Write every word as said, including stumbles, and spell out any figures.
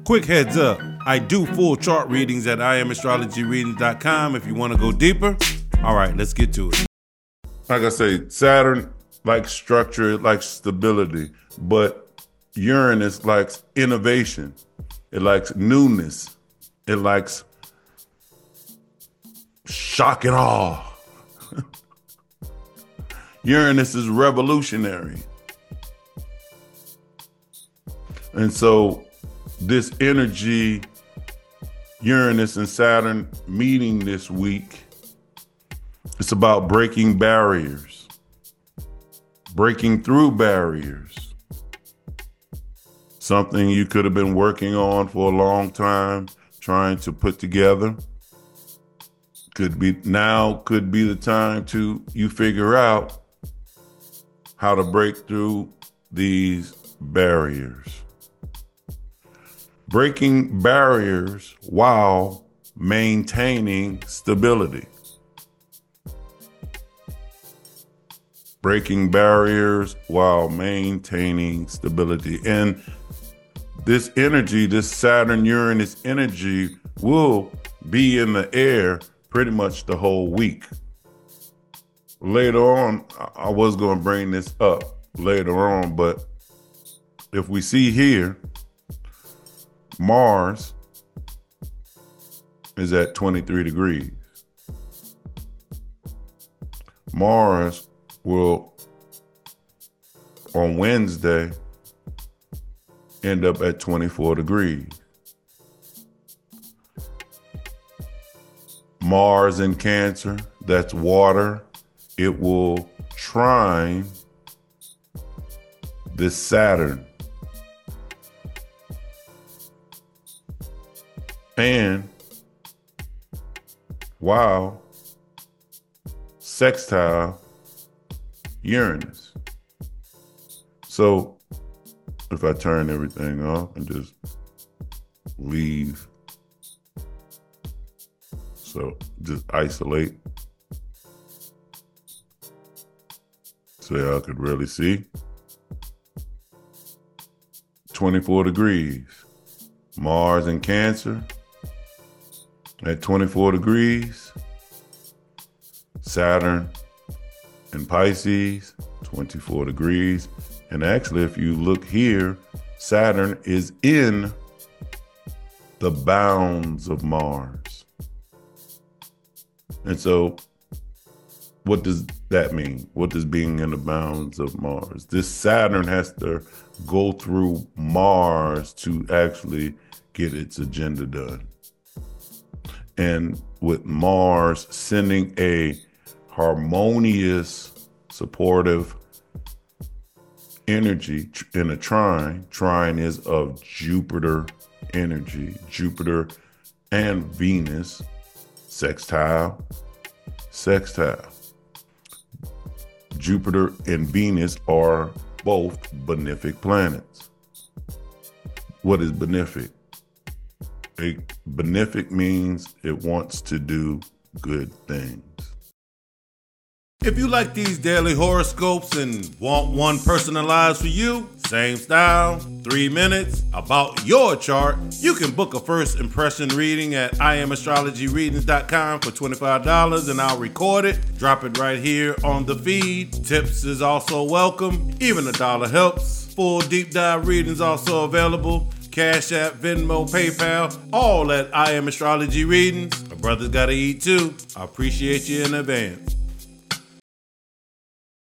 Quick heads up, I do full chart readings at I am astrology readings dot com if you want to go deeper. All right, let's get to it. Like I say, Saturn likes structure, it likes stability, but Uranus likes innovation. It likes newness. It likes shock and awe. Uranus is revolutionary. And so this energy, Uranus and Saturn meeting this week, it's about breaking barriers, breaking through barriers. Something you could have been working on for a long time, trying to put together. Could be now could be the time to you figure out how to break through these barriers. Breaking barriers while maintaining stability. Breaking barriers while maintaining stability. And this energy, this Saturn-Uranus energy will be in the air pretty much the whole week. Later on, I was going to bring this up later on, but if we see here, Mars is at twenty-three degrees. Mars will, on Wednesday, end up at twenty-four degrees. Mars in Cancer, that's water. It will trine this Saturn. And wow, sextile Uranus. So if I turn everything off and just leave, so just isolate so y'all could really see. twenty-four degrees. Mars in Cancer at twenty-four degrees. Saturn in Pisces, twenty-four degrees. And actually, if you look here, Saturn is in the bounds of Mars. And so what does that mean? What does being in the bounds of Mars? This Saturn has to go through Mars to actually get its agenda done. And with Mars sending a harmonious, supportive energy in a trine, trine is of Jupiter energy, Jupiter and Venus, sextile, sextile. Jupiter and Venus are both benefic planets. What is benefic? A benefic means it wants to do good things. If you like these daily horoscopes and want one personalized for you, same style, three minutes, about your chart, you can book a first impression reading at I am astrology readings dot com for twenty-five dollars and I'll record it, drop it right here on the feed. Tips is also welcome, even a dollar helps. Full deep dive readings also available. Cash App, Venmo, PayPal, all at I Am Astrology Readings. My brother's gotta eat too. I appreciate you in advance.